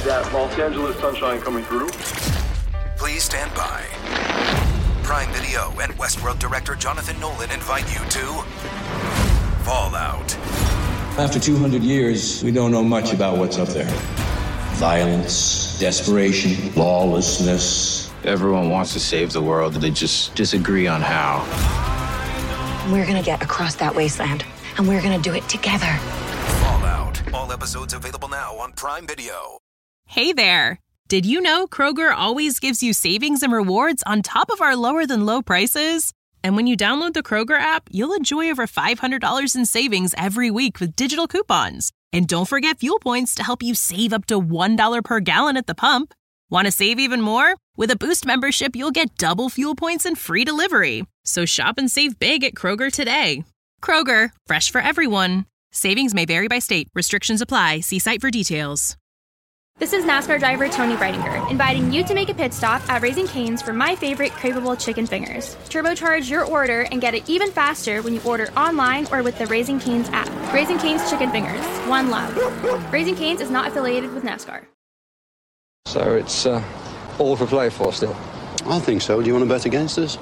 that Los Angeles sunshine coming through. Please stand by. Prime Video and Westworld director Jonathan Nolan invite you to Fallout. After 200 years, we don't know much about what's up there. Violence, desperation, lawlessness. Everyone wants to save the world, they just disagree on how. We're gonna get across that wasteland, and we're gonna do it together. Fallout. All episodes available now on Prime Video. Hey there! Did you know Kroger always gives you savings and rewards on top of our lower-than-low prices? And when you download the Kroger app, you'll enjoy over $500 in savings every week with digital coupons. And don't forget fuel points to help you save up to $1 per gallon at the pump. Want to save even more? With a Boost membership, you'll get double fuel points and free delivery. So shop and save big at Kroger today. Kroger, fresh for everyone. Savings may vary by state. Restrictions apply. See site for details. This is NASCAR driver Tony Breidinger, inviting you to make a pit stop at Raising Cane's for my favorite craveable chicken fingers. Turbocharge your order and get it even faster when you order online or with the Raising Cane's app. Raising Cane's Chicken Fingers. One love. Raising Cane's is not affiliated with NASCAR. So it's all for play for still? I think so. Do you want to bet against us?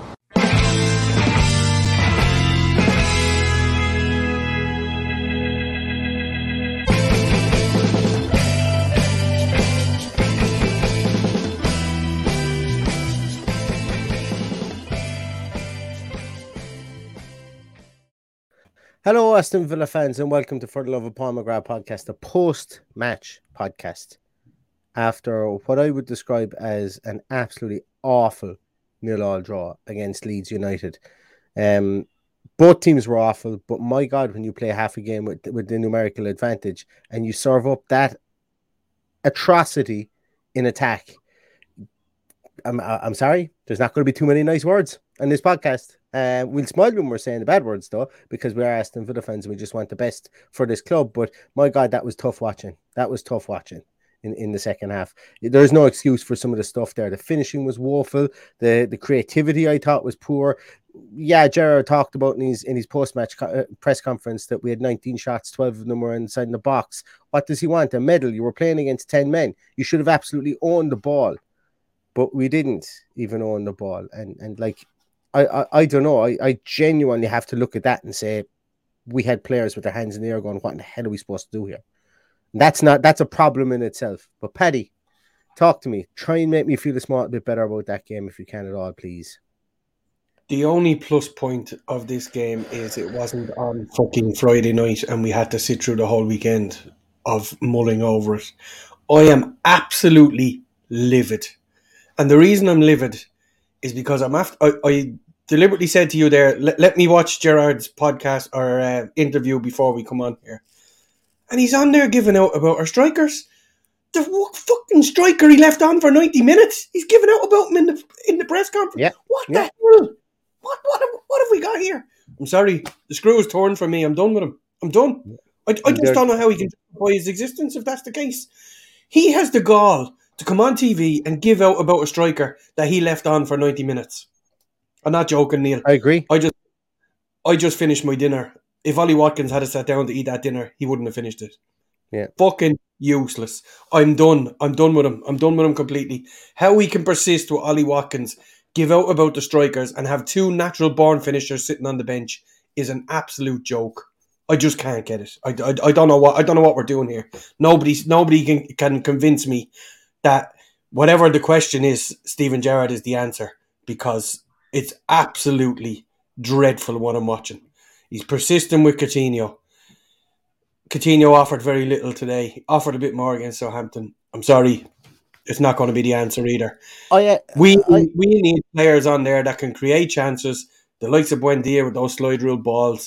Hello, Aston Villa fans, and welcome to For the Love of Paul McGrath podcast, a post-match podcast after what I would describe as an absolutely awful 0-0 draw against Leeds United. Both teams were awful, but my God, when you play half a game with the numerical advantage and you serve up that atrocity in attack, I'm sorry, there's not going to be too many nice words on this podcast. We'll smile when we're saying the bad words, though, because we are Aston Villa fans and we just want the best for this club. But my God, that was tough watching. That was tough watching in the second half. There's no excuse for some of the stuff there. The finishing was woeful. The creativity, I thought, was poor. Yeah, Gerrard talked about in his post-match press conference that we had 19 shots, 12 of them were inside the box. What does he want? A medal? You were playing against 10 men. You should have absolutely owned the ball. But we didn't even own the ball. And like, I don't know. I genuinely have to look at that and say we had players with their hands in the air going, what in the hell are we supposed to do here? That's a problem in itself. But Paddy, talk to me. Try and make me feel a small bit better about that game if you can at all, please. The only plus point of this game is it wasn't on fucking Friday night and we had to sit through the whole weekend of mulling over it. I am absolutely livid. And the reason I'm livid is because I deliberately said to you there, let me watch Gerrard's podcast or interview before we come on here. And he's on there giving out about our strikers. The fucking striker he left on for 90 minutes. He's giving out about him in the press conference. Yeah. What the hell? What have we got here? I'm sorry. The screw is torn from me. I'm done with him. I'm done. I just don't know how he can justify his existence if that's the case. He has the gall to come on TV and give out about a striker that he left on for 90 minutes. I'm not joking, Neil. I agree. I just finished my dinner. If Ollie Watkins had sat down to eat that dinner, he wouldn't have finished it. Yeah. Fucking useless. I'm done. I'm done with him. I'm done with him completely. How he can persist with Ollie Watkins, give out about the strikers, and have two natural-born finishers sitting on the bench is an absolute joke. I just can't get it. I don't know what we're doing here. Nobody can convince me that whatever the question is, Steven Gerrard is the answer, because it's absolutely dreadful what I'm watching. He's persistent with Coutinho. Coutinho offered very little today. He offered a bit more against Southampton. I'm sorry, it's not going to be the answer either. We need players on there that can create chances, the likes of Buendia with those slide rule balls.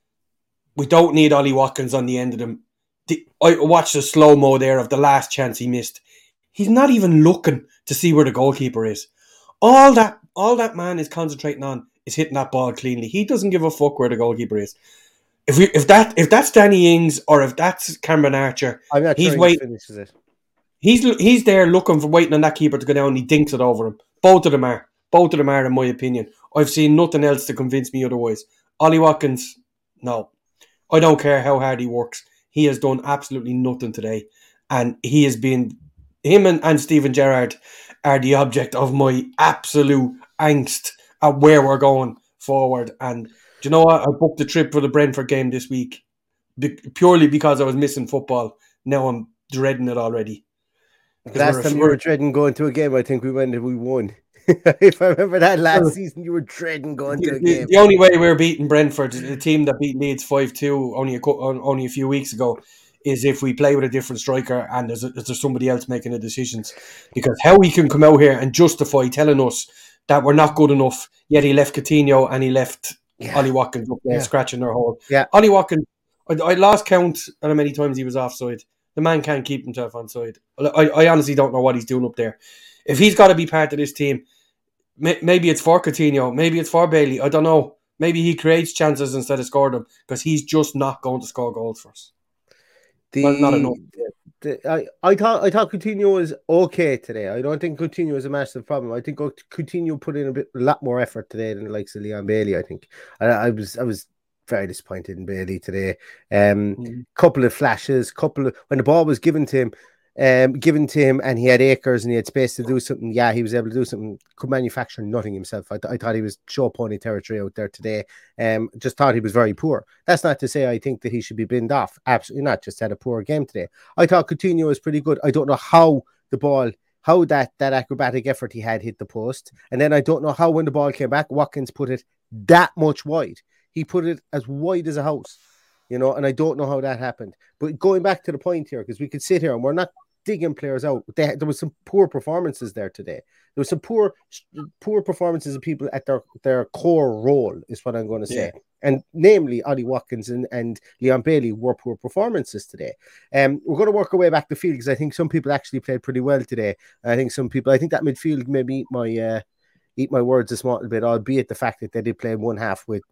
We don't need Ollie Watkins on the end of them. I watched the slow-mo there of the last chance he missed. He's not even looking to see where the goalkeeper is. All that man is concentrating on is hitting that ball cleanly. He doesn't give a fuck where the goalkeeper is. If that's Danny Ings or if that's Cameron Archer, I'm not he's sure waiting. he finishes it. He's there looking for waiting on that keeper to go down and he dinks it over him. Both of them are in my opinion. I've seen nothing else to convince me otherwise. Ollie Watkins, no. I don't care how hard he works. He has done absolutely nothing today. And he has been him and Steven Gerrard are the object of my absolute angst at where we're going forward. And do you know what? I booked the trip for the Brentford game this week purely because I was missing football. Now I'm dreading it already. Last time you were dreading going to a game, I think we won. If I remember that last season, you were dreading going to a game. The only way we were beating Brentford, the team that beat Leeds 5-2 only a few weeks ago, is if we play with a different striker and there's somebody else making the decisions. Because how he can come out here and justify telling us that we're not good enough, yet he left Coutinho and he left Ollie Watkins up there scratching their hole. Yeah. Ollie Watkins, I lost count on how many times he was offside. The man can't keep himself onside. I honestly don't know what he's doing up there. If he's got to be part of this team, maybe it's for Coutinho, maybe it's for Bailey. I don't know. Maybe he creates chances instead of scoring them because he's just not going to score goals for us. Not enough. I thought Coutinho was okay today. I don't think Coutinho is a massive problem. I think Coutinho put in a lot more effort today than the likes of Leon Bailey. I think I was very disappointed in Bailey today. Couple of flashes, when the ball was given to him, and he had acres and he had space to do something. Yeah, he was able to do something. Could manufacture nothing himself. I thought he was show pony territory out there today. Just thought he was very poor. That's not to say I think that he should be binned off. Absolutely not. Just had a poor game today. I thought Coutinho was pretty good. I don't know how that acrobatic effort he had hit the post, and then I don't know how when the ball came back, Watkins put it that much wide. He put it as wide as a house, and I don't know how that happened. But going back to the point here, because we could sit here and we're not digging players out. There was some poor performances there today. There was some poor performances of people at their core role, is what I'm going to say. Yeah. And namely, Ollie Watkins and Leon Bailey were poor performances today. We're going to work our way back the field because I think some people actually played pretty well today. I think that midfield maybe eat my words a small bit, albeit the fact that they did play one half with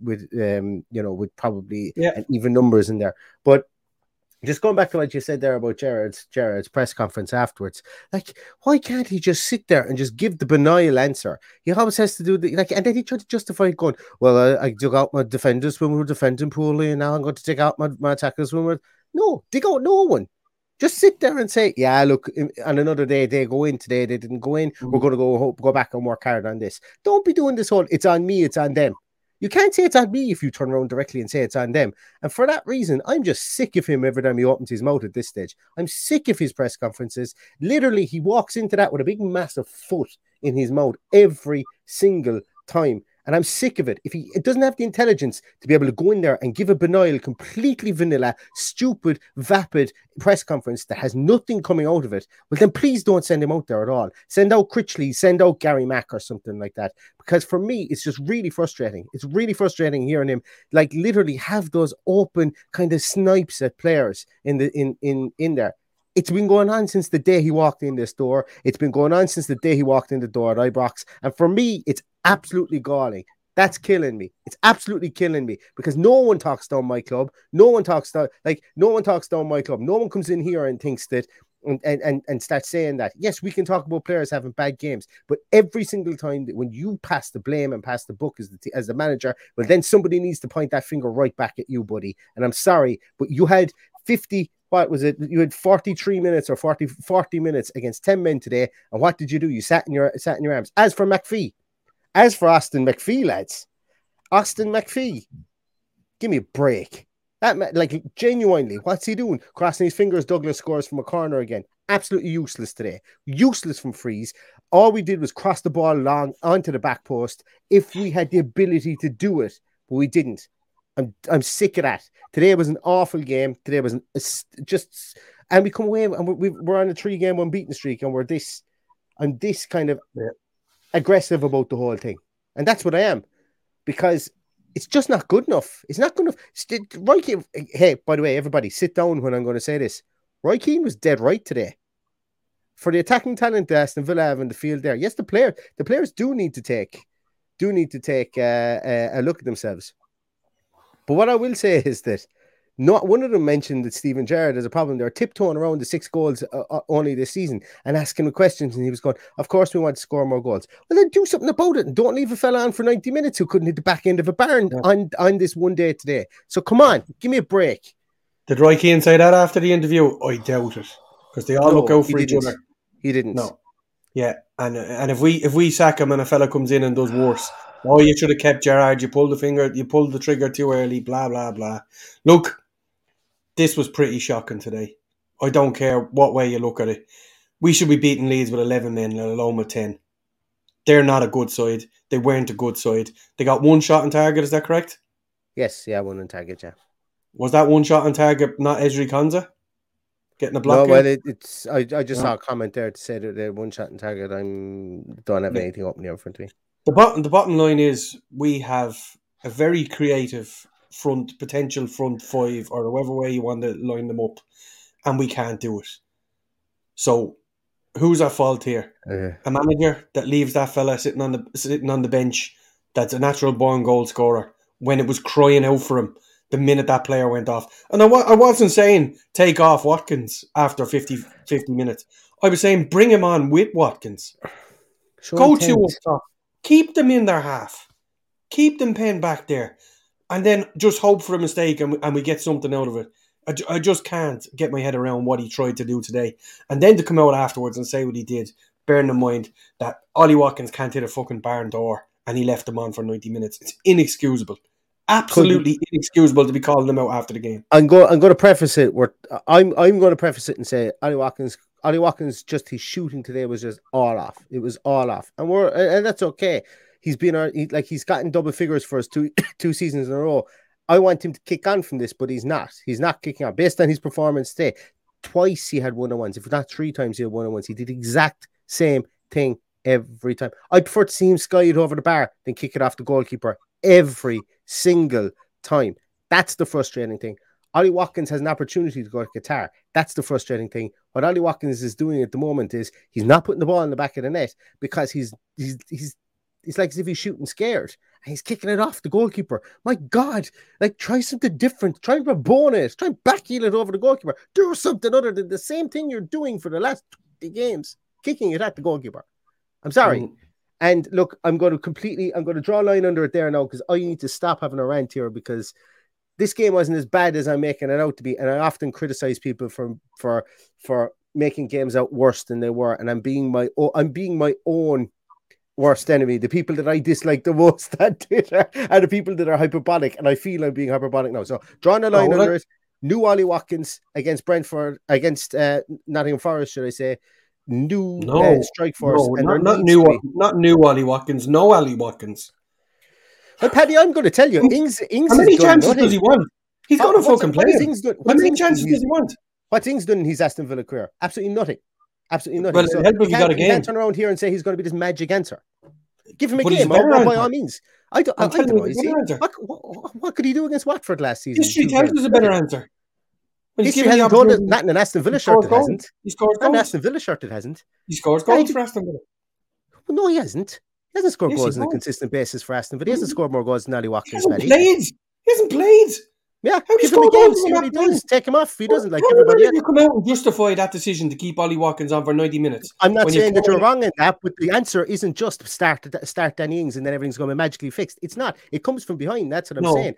probably an even numbers in there. But just going back to what you said there about Gerrard's press conference afterwards, like, why can't he just sit there and just give the banal answer? He always has to do and then he tried to justify it going, well, I dug out my defenders when we were defending poorly, and now I'm going to dig out my attackers when we're... No, dig out no one. Just sit there and say, yeah, look, on another day, they go in today, they didn't go in, we're going to go back and work hard on this. Don't be doing this whole, it's on me, it's on them. You can't say it's on me if you turn around directly and say it's on them. And for that reason, I'm just sick of him every time he opens his mouth at this stage. I'm sick of his press conferences. Literally, he walks into that with a big, massive foot in his mouth every single time. And I'm sick of it. If he doesn't have the intelligence to be able to go in there and give a banal, completely vanilla, stupid, vapid press conference that has nothing coming out of it, well, then please don't send him out there at all. Send out Critchley, send out Gary Mack or something like that. Because for me, it's just really frustrating. It's really frustrating hearing him literally have those open kind of snipes at players in there. It's been going on since the day he walked in this door. It's been going on since the day he walked in the door at Ibrox. And for me, it's absolutely galling. That's killing me. It's absolutely killing me because no one talks down my club. No one talks down my club. No one comes in here and thinks that and starts saying that. Yes, we can talk about players having bad games, but every single time that when you pass the blame and pass the buck as the manager, well, then somebody needs to point that finger right back at you, buddy. And I'm sorry, but you had 50. What was it? You had 43 minutes or 40 minutes against 10 men today. And what did you do? You sat in your arms. As for Austin McPhee, lads, Austin McPhee, give me a break. That genuinely, what's he doing? Crossing his fingers. Douglas scores from a corner again. Absolutely useless today. Useless from frees. All we did was cross the ball long onto the back post. If we had the ability to do it, but we didn't. I'm sick of that. Today was an awful game. Today was and we come away and we're on a 3-game unbeaten streak, and I'm this kind of aggressive about the whole thing, and that's what I am, because it's just not good enough. It's not good enough. Roy Keane, hey, by the way, everybody, sit down when I'm going to say this. Roy Keane was dead right today. For the attacking talent that Aston Villa have in the field there, yes, the players do need to take a look at themselves. But what I will say is that not one of them mentioned that Steven Gerrard has a problem. They're tiptoeing around the 6 goals only this season and asking him questions, and he was going, of course we want to score more goals. Well, then do something about it and don't leave a fella on for 90 minutes who couldn't hit the back end of a barn on this one day today. So come on, give me a break. Did Roy Keane say that after the interview? I doubt it, because they all look out for each other. He didn't. No. Yeah, and if we sack him and a fella comes in and does worse, you should have kept Gerrard. You pulled the trigger too early. Blah blah blah. Look, this was pretty shocking today. I don't care what way you look at it. We should be beating Leeds with 11 men, let alone with 10. They're not a good side. They weren't a good side. They got one shot on target. Is that correct? Yes, yeah, one on target. Yeah. Was that one shot on target not Ezri Konsa getting a block? No, well, it's. I just saw a comment there to say that they're one shot on target. Don't have anything open here in front of me. The bottom line is we have a very creative potential front five, or however way you want to line them up, and we can't do it. So, who's at fault here? A manager that leaves that fella sitting on the bench, that's a natural born goal scorer, when it was crying out for him the minute that player went off. And I wasn't saying take off Watkins after 50 minutes. I was saying bring him on with Watkins. Go two up top. Keep them in their half. Keep them penned back there. And then just hope for a mistake and we get something out of it. I just can't get my head around what he tried to do today. And then to come out afterwards and say what he did, bearing in mind that Ollie Watkins can't hit a fucking barn door and he left them on for 90 minutes. It's inexcusable. Absolutely inexcusable to be calling them out after the game. I'm going to preface it. I'm going to preface it and say Ollie Watkins, just his shooting today was just all off. It was all off, and that's okay. He's he's gotten double figures for his two seasons in a row. I want him to kick on from this, but he's not. He's not kicking on based on his performance today. Twice he had 1-on-1s. If not 3 times he had 1-on-1s. He did the exact same thing every time. I prefer to see him sky it over the bar than kick it off the goalkeeper every single time. That's the frustrating thing. Ollie Watkins has an opportunity to go to Qatar. That's the frustrating thing. What Ollie Watkins is doing at the moment is he's not putting the ball in the back of the net because he's like as if he's shooting scared and he's kicking it off the goalkeeper. My God, try something different. Try and rabone it. Try and backheel it over the goalkeeper. Do something other than the same thing you're doing for the last 20 games, kicking it at the goalkeeper. I'm sorry. And look, I'm going to draw a line under it there now because I need to stop having a rant here because this game wasn't as bad as I'm making it out to be. And I often criticize people for making games out worse than they were. And I'm being my own worst enemy. The people that I dislike the most on Twitter are the people that are hyperbolic. And I feel I'm being hyperbolic now. So drawing a line under it, new Ollie Watkins against Brentford, against Nottingham Forest, should I say. New strike force. No, not new Ollie Watkins. No Ollie Watkins. Well, Paddy, I'm going to tell you, Ings how many chances does he want? He's going to fucking play him. How many chances does he want? What's Ings done in his Aston Villa career? Absolutely nothing. Absolutely nothing. Well, so he can't turn around here and say he's going to be this magic answer. Give him a game, by all means. I don't know. What could he do against Watford last season? History tells us a better answer. History hasn't told us not in an Aston Villa shirt it hasn't. He scores goals. Not an Aston Villa shirt it hasn't. He scores goals for Aston Villa. Well, no, he hasn't. He hasn't scored goals on a consistent basis for Aston Villa. He hasn't scored more goals than Ollie Watkins. He hasn't played. Yeah, give him a game, see what he does. Take him off if he doesn't, like everybody else. You come out and justify that decision to keep Ollie Watkins on for 90 minutes. I'm not saying that you're wrong in that, but the answer isn't just start Danny Ings and then everything's going to be magically fixed. It's not. It comes from behind. That's what I'm saying.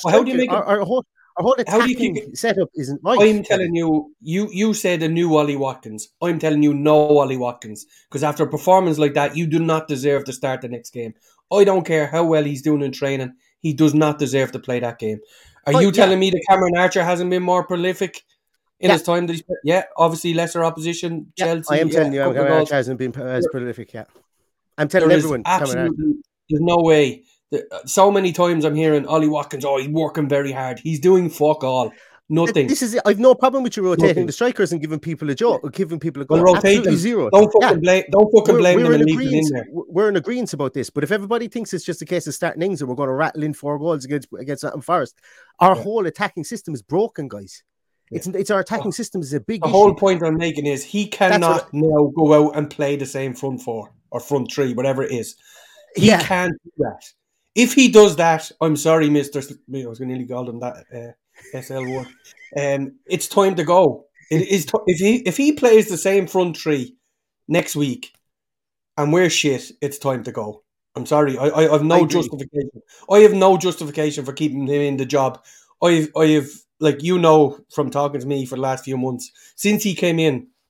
Our whole attacking setup isn't right. I'm telling you, you said a new Ollie Watkins. I'm telling you no Ollie Watkins. Because after a performance like that, you do not deserve to start the next game. I don't care how well he's doing in training. He does not deserve to play that game. Are you telling me that Cameron Archer hasn't been more prolific in his time that he's played? Yeah, obviously lesser opposition. Chelsea. I am telling you, Cameron Archer hasn't been as prolific yet. I'm telling everyone. Absolutely, there's no way. So many times I'm hearing Ollie Watkins, he's working very hard. He's doing fuck all. Nothing. This is it. I've no problem with you rotating the strikers and giving people a job, giving people a goal. Rotate them. Zero. Don't fucking blame them and leave them in there. We're in agreement about this. But if everybody thinks it's just a case of starting Ings and we're going to rattle in 4 goals against Nottingham Forest, our whole attacking system is broken, guys. It's our attacking system is a big issue. The whole point I'm making is he cannot now go out and play the same front 4 or front 3, whatever it is. He can't do that. If he does that, I'm sorry, Mr. I was going to nearly call him that SL word. It's time to go. It is if he plays the same front 3 next week and we're shit, it's time to go. I'm sorry. I have no justification. I have no justification for keeping him in the job. I have, like, from talking to me for the last few months, since he came in,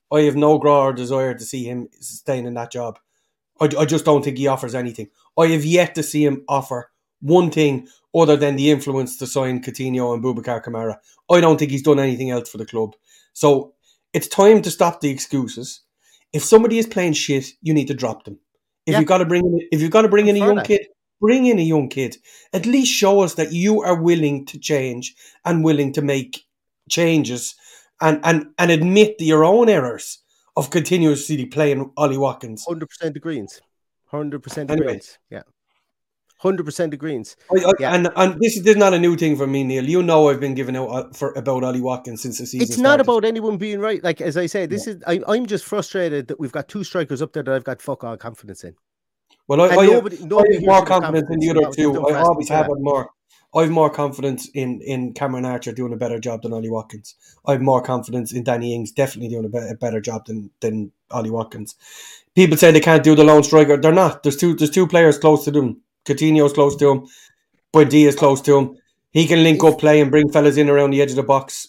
I have no graw or desire to see him staying in that job. I just don't think he offers anything. I have yet to see him offer one thing other than the influence to sign Coutinho and Boubacar Kamara. I don't think he's done anything else for the club. So it's time to stop the excuses. If somebody is playing shit, you need to drop them. If you've got to bring in a young kid, bring in a young kid. At least show us that you are willing to change and willing to make changes and admit your own errors of continuously playing Ollie Watkins. 100% agreement. 100% agreement. Yeah. 100% agreement. And this is not a new thing for me, Neil. You know I've been giving out about Ollie Watkins since the season It's not about anyone being right. Like, as I say, I'm just frustrated that we've got two strikers up there that I've got fuck all confidence in. Well, I have more confidence in the other two. I always have more. I have more confidence in Cameron Archer doing a better job than Ollie Watkins. I have more confidence in Danny Ings definitely doing a better job than Ollie Watkins. People say they can't do the lone striker. They're not. There's two players close to them. Coutinho's close to him. Buendia's close to him. He can link up play and bring fellas in around the edge of the box.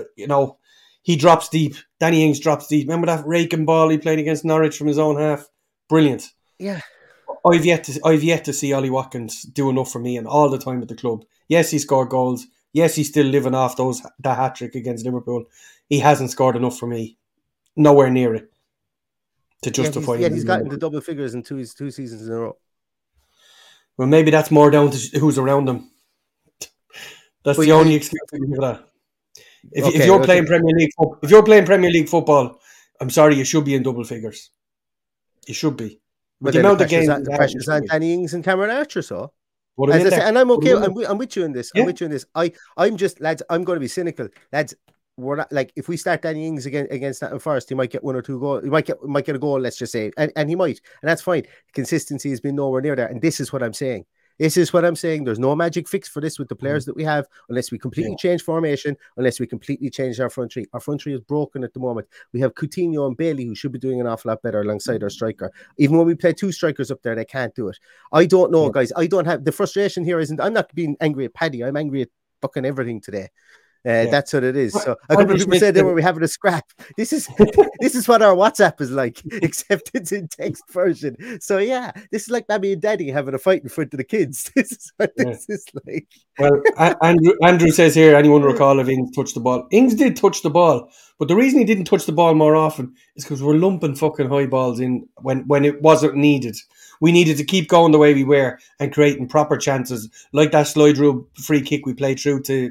He drops deep. Danny Ings drops deep. Remember that raking ball he played against Norwich from his own half? Brilliant. Yeah. I've yet to see Ollie Watkins do enough for me and all the time at the club. Yes, he scored goals. Yes, he's still living off that hat-trick against Liverpool. He hasn't scored enough for me. Nowhere near it to justify he's gotten the double figures in two seasons in a row. Well, maybe that's more down to who's around him. That's the only excuse for that. If you're playing Premier League football, I'm sorry, you should be in double figures. You should be. But the pressure's on Danny Ings and Cameron Archer, so. As I say, and I'm okay. I'm with you in this. Yeah. I'm just, lads, I'm going to be cynical. Lads, we're not, like, if we start Danny Ings against Nottingham Forest, he might get one or two goals. He might get a goal, let's just say. And he might. And that's fine. Consistency has been nowhere near there. And this is what I'm saying. There's no magic fix for this with the players that we have unless we completely change formation, unless we completely change our front three. Our front three is broken at the moment. We have Coutinho and Bailey, who should be doing an awful lot better alongside our striker. Even when we play two strikers up there, they can't do it. I don't know, guys. I don't have... The frustration here isn't... I'm not being angry at Paddy. I'm angry at fucking everything today. That's what it is. So a couple of people said they were having a scrap. This is what our WhatsApp is like, except it's in text version. So yeah, this is like Mammy and Daddy having a fight in front of the kids. This is what this is like. Well, Andrew says here, anyone recall if Ings touched the ball? Ings did touch the ball, but the reason he didn't touch the ball more often is because we're lumping fucking high balls in when it wasn't needed. We needed to keep going the way we were and creating proper chances, like that slide rule free kick we played through to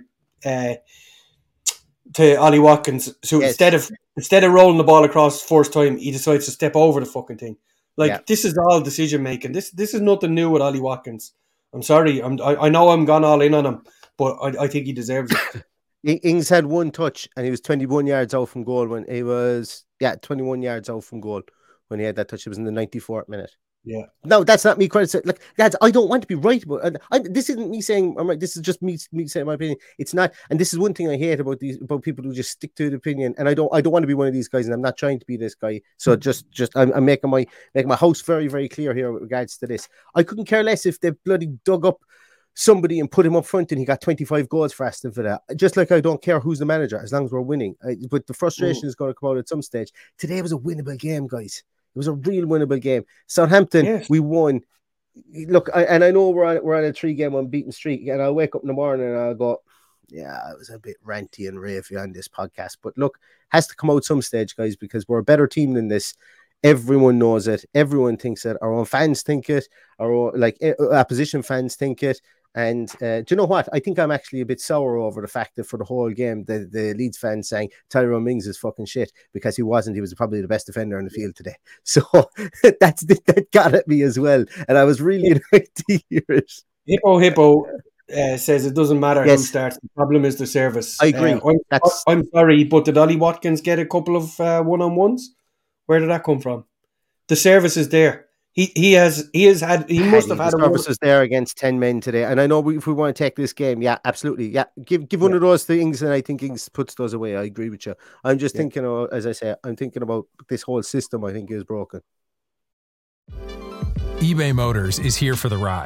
Ollie Watkins. So instead of rolling the ball across first time, he decides to step over the fucking thing. This is all decision making. This is nothing new with Ollie Watkins. I'm sorry. I know I'm gone all in on him, but I think he deserves it. Ings had one touch and he was 21 yards out from goal when he was 21 yards out from goal when he had that touch. It was in the 94th minute. Yeah. No, that's not me credit. Like, lads, I don't want to be right, but this isn't me saying I'm right. This is just me saying my opinion. It's not, and this is one thing I hate about people who just stick to the opinion. And I don't want to be one of these guys, and I'm not trying to be this guy. So I'm making my house very, very clear here with regards to this. I couldn't care less if they bloody dug up somebody and put him up front and he got 25 goals for Aston Villa. Just like I don't care who's the manager as long as we're winning. But the frustration is going to come out at some stage. Today was a winnable game, guys. It was a real winnable game. Southampton, we won. Look, I know we're on a 3-game unbeaten streak, and I'll wake up in the morning and I'll go, yeah, I was a bit ranty and ravey on this podcast. But look, has to come out some stage, guys, because we're a better team than this. Everyone knows it. Everyone thinks it. Our own fans think it. Our own, opposition fans think it. And do you know what? I think I'm actually a bit sour over the fact that for the whole game, the Leeds fans saying Tyrone Mings is fucking shit because he wasn't. He was probably the best defender on the field today. So that got at me as well. And I was really annoyed to hear it. Hippo says it doesn't matter who starts. The problem is the service. I agree. I'm sorry, but did Ollie Watkins get a couple of one-on-ones? Where did that come from? The service is there. He must have had the services there against 10 men today. And I know if we want to take this game, yeah, absolutely. Yeah. Give one of those things, and I think Ings puts those away. I agree with you. I'm just thinking, as I say, I'm thinking about this whole system I think is broken. eBay Motors is here for the ride.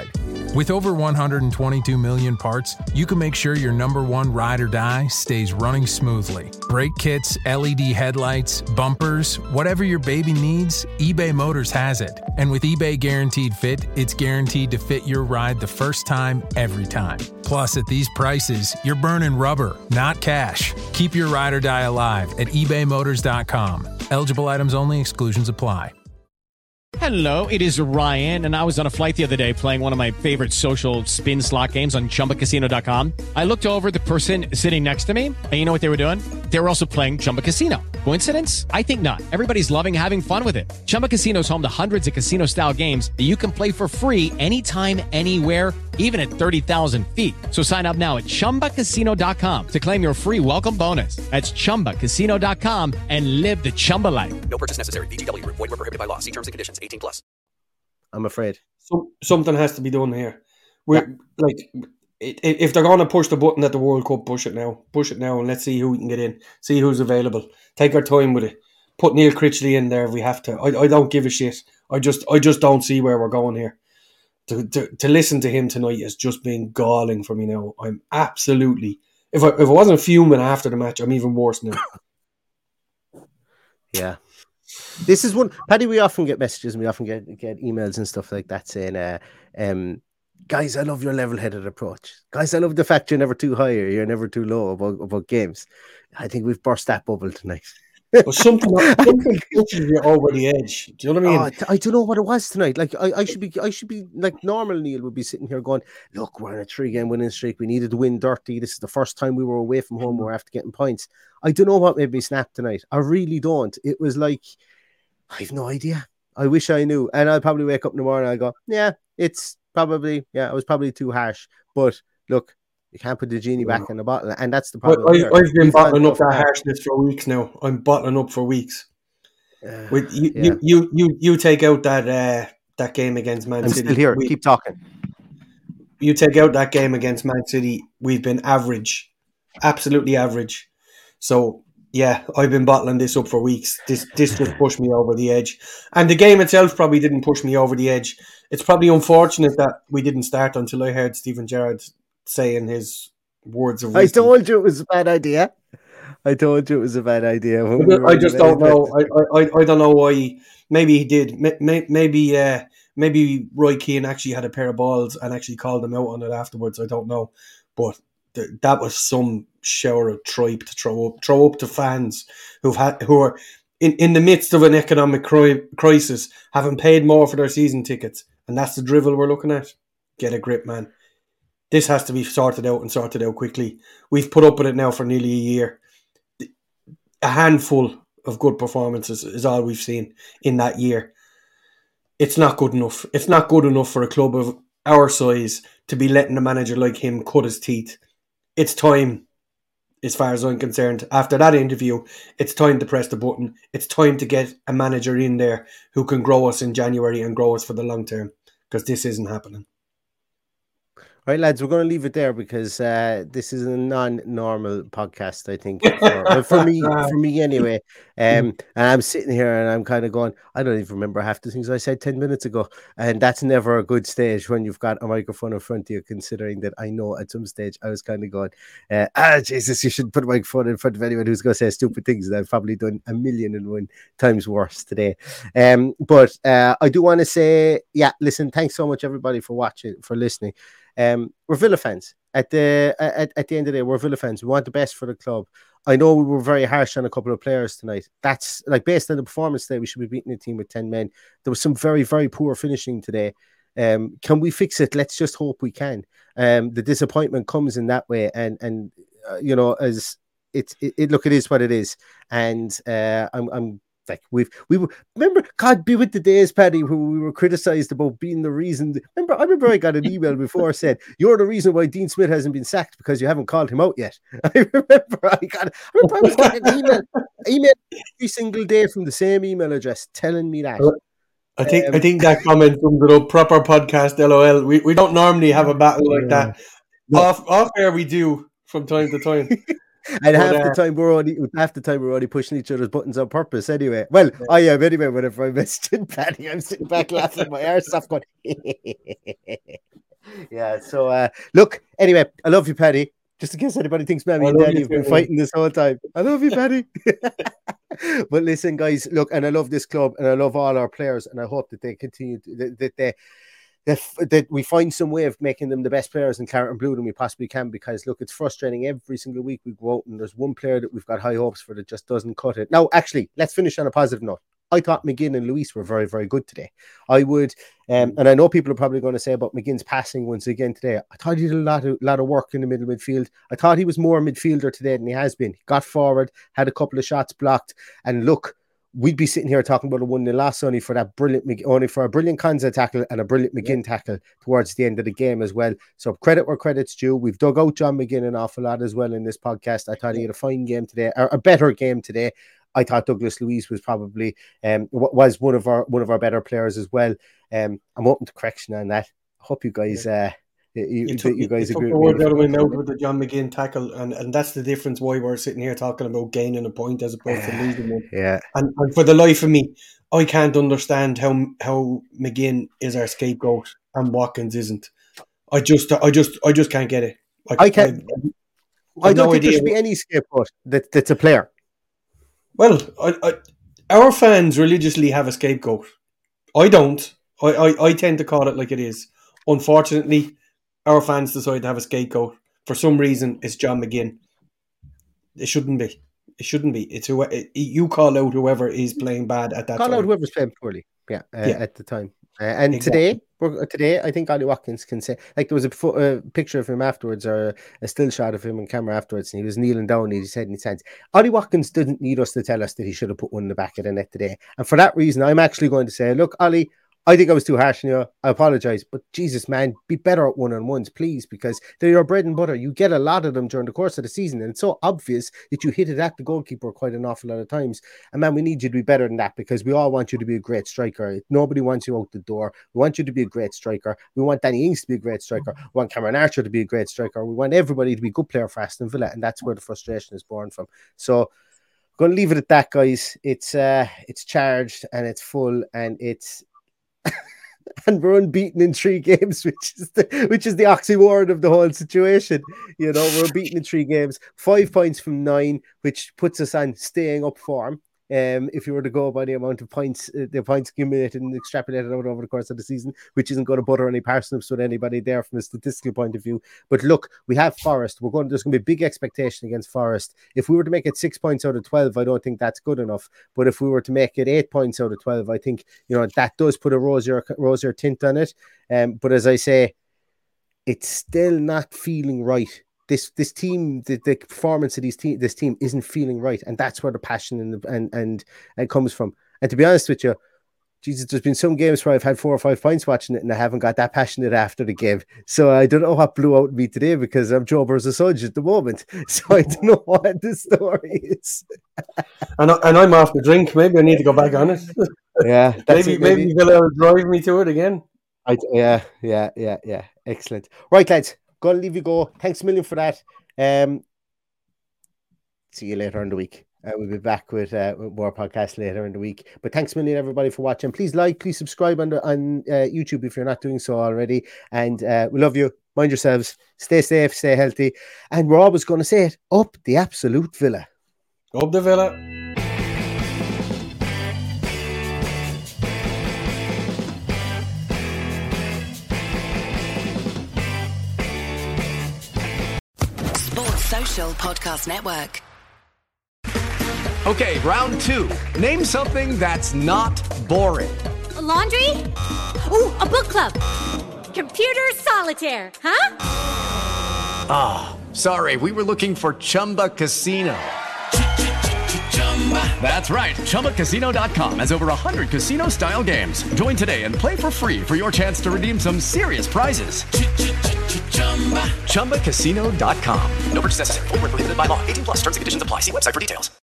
With over 122 million parts, you can make sure your number one ride or die stays running smoothly. Brake kits, LED headlights, bumpers, whatever your baby needs, eBay Motors has it. And with eBay Guaranteed Fit, it's guaranteed to fit your ride the first time, every time. Plus, at these prices, you're burning rubber, not cash. Keep your ride or die alive at ebaymotors.com. Eligible items only. Exclusions apply. Hello, it is Ryan, and I was on a flight the other day playing one of my favorite social spin slot games on ChumbaCasino.com. I looked over at the person sitting next to me, and you know what they were doing? They were also playing Chumba Casino. Coincidence? I think not. Everybody's loving having fun with it. Chumba Casino is home to hundreds of casino-style games that you can play for free anytime, anywhere, even at 30,000 feet. So sign up now at ChumbaCasino.com to claim your free welcome bonus. That's ChumbaCasino.com and live the Chumba life. No purchase necessary. VGW. Void where prohibited by law. See terms and conditions. 18+. I'm afraid. So, something has to be done here. If they're going to push the button at the World Cup, push it now. Push it now, and let's see who we can get in. See who's available. Take our time with it. Put Neil Critchley in there if we have to. I don't give a shit. I just don't see where we're going here. To listen to him tonight is just being galling for me now. I'm absolutely... If I wasn't fuming after the match, I'm even worse now. Yeah. This is one, Paddy, we often get messages and we often get emails and stuff like that saying, guys, I love your level-headed approach. Guys, I love the fact you're never too high or you're never too low about games. I think we've burst that bubble tonight. But something pushes you over the edge. Do you know what I mean? I don't know what it was tonight. Like I should be like normal. Neil would be sitting here going, "Look, we're on a 3-game winning streak. We needed to win dirty. This is the first time we were away from home. We're after getting points." I don't know what made me snap tonight. I really don't. It was like I have no idea. I wish I knew. And I'll probably wake up in the morning and I go, "Yeah, it's probably I was probably too harsh." But look. You can't put the genie back in the bottle, and that's the problem. I've been bottling up that harshness for weeks now. I'm bottling up for weeks. You take out that game against Man City. I'm still here. Keep talking. You take out that game against Man City. We've been average, absolutely average. So yeah, I've been bottling this up for weeks. This just pushed me over the edge, and the game itself probably didn't push me over the edge. It's probably unfortunate that we didn't start until I heard Steven Gerrard saying his words of wisdom. I told you it was a bad idea. I just don't know. I don't know why. Maybe he did. Maybe Roy Keane actually had a pair of balls and actually called him out on it afterwards. I don't know, but that was some shower of tripe to throw up to fans who are in the midst of an economic crisis, having paid more for their season tickets, and that's the drivel we're looking at. Get a grip, man. This has to be sorted out quickly. We've put up with it now for nearly a year. A handful of good performances is all we've seen in that year. It's not good enough. It's not good enough for a club of our size to be letting a manager like him cut his teeth. It's time, as far as I'm concerned. After that interview, it's time to press the button. It's time to get a manager in there who can grow us in January and grow us for the long term, because this isn't happening. Right, lads, we're going to leave it there because this is a non-normal podcast, I think, for me anyway. And I'm sitting here and I'm kind of going, I don't even remember half the things I said 10 minutes ago. And that's never a good stage when you've got a microphone in front of you, considering that I know at some stage I was kind of going, Jesus, you should put a microphone in front of anyone who's going to say stupid things. And I've probably done 1,000,001 times worse today. But I do want to say, listen, thanks so much, everybody, for watching, for listening. We're Villa fans. At the end of the day, we're Villa fans. We want the best for the club. I know we were very harsh on a couple of players tonight. That's like based on the performance today, we should be beating a team with 10 men. There was some very, very poor finishing today. Can we fix it? Let's just hope we can. The disappointment comes in that way, and you know, as it look, it is what it is. And I'm like we remember, God be with the days, Paddy, who we were criticised about being the reason. I remember I got an email before said, "You're the reason why Dean Smith hasn't been sacked because you haven't called him out yet." I was getting an email every single day from the same email address telling me that. I think that comment sums it up. Proper podcast, LOL. We don't normally have a battle like that. Off air we do from time to time. And half the time we're only pushing each other's buttons on purpose anyway. Well, I am anyway. Whenever I mention Paddy, I'm sitting back laughing my arse off going Yeah. So look. Anyway, I love you, Paddy. Just in case anybody thinks Mammy and Daddy have been fighting this whole time. I love you, Paddy. But listen, guys, look, and I love this club and I love all our players, and I hope that they continue that we find some way of making them the best players in claret and blue than we possibly can, because look, it's frustrating every single week we go out and there's one player that we've got high hopes for that just doesn't cut it. Now, actually, let's finish on a positive note. I thought McGinn and Luis were very, very good today. I would, and I know people are probably going to say about McGinn's passing once again today. I thought he did a lot of work in the middle midfield. I thought he was more a midfielder today than he has been. He got forward, had a couple of shots blocked, and look, we'd be sitting here talking about a 1-0 loss only for a brilliant Konsa tackle and a brilliant McGinn tackle towards the end of the game as well. So credit where credit's due. We've dug out John McGinn an awful lot as well in this podcast. I thought he had a fine game today, or a better game today. I thought Douglas Luiz was probably was one of our better players as well. I'm open to correction on that. I hope you guys you guys agree. The word out of my mouth with the John McGinn tackle, and that's the difference why we're sitting here talking about gaining a point as opposed to losing one. Yeah. And for the life of me, I can't understand how McGinn is our scapegoat and Watkins isn't. I just can't get it. I don't think there should be any scapegoat that's a player. Well, our fans religiously have a scapegoat. I don't. I tend to call it like it is. Unfortunately, our fans decide to have a scapegoat. For some reason, it's John McGinn. It shouldn't be. It shouldn't be. It's you call out whoever is playing bad at that time. Call out whoever's playing poorly. Yeah, at the time. And exactly. today, I think Ollie Watkins can say, like, there was a picture of him afterwards, or a still shot of him on camera afterwards, and he was kneeling down and he said in his hands, Ollie Watkins didn't need us to tell us that he should have put one in the back of the net today. And for that reason, I'm actually going to say, look, Ollie, I think I was too harsh on you. I apologize. But Jesus, man, be better at one-on-ones, please, because they're your bread and butter. You get a lot of them during the course of the season, and it's so obvious that you hit it at the goalkeeper quite an awful lot of times. And man, we need you to be better than that, because we all want you to be a great striker. Nobody wants you out the door. We want you to be a great striker. We want Danny Ings to be a great striker. We want Cameron Archer to be a great striker. We want everybody to be a good player for Aston Villa, and that's where the frustration is born from. So I'm going to leave it at that, guys. It's charged and it's full and it's and we're unbeaten in 3 games, which is the oxymoron of the whole situation. You know, we're unbeaten in 3 games, 5 points from 9, which puts us on staying up form. If you were to go by the amount of points, the points accumulated and extrapolated out over the course of the season, which isn't going to butter any parsnips with anybody there from a statistical point of view. But look, we have Forest. There's going to be a big expectation against Forest. If we were to make it 6 points out of 12, I don't think that's good enough. But if we were to make it 8 points out of 12, I think, you know, that does put a rosier tint on it. But as I say, it's still not feeling right. This team, the performance of this team isn't feeling right, and that's where the passion and comes from. And to be honest with you, Jesus, there's been some games where I've had 4 or 5 points watching it, and I haven't got that passionate after the game. So I don't know what blew out me today, because I'm Joe Burzasudge at the moment. So I don't know what the story is. and I'm off the drink. Maybe I need to go back on it. Yeah, maybe they'll drive me to it again. Yeah. Excellent. Right, lads. Gonna leave you go. Thanks a million for that. See you later in the week. We'll be back with more podcasts later in the week. But thanks a million, everybody, for watching. Please please subscribe on YouTube if you're not doing so already. And we love you. Mind yourselves. Stay safe. Stay healthy. And we're always going to say it. Up the absolute Villa. Up the Villa. Social Podcast Network. Okay, round 2. Name something that's not boring. A laundry? Ooh, a book club. Computer solitaire, huh? Ah, sorry, we were looking for Chumba Casino. That's right, ChumbaCasino.com has over 100 casino-style games. Join today and play for free for your chance to redeem some serious prizes. ChumbaCasino.com. No purchase necessary. Void where prohibited by law. 18+ terms and conditions apply. See website for details.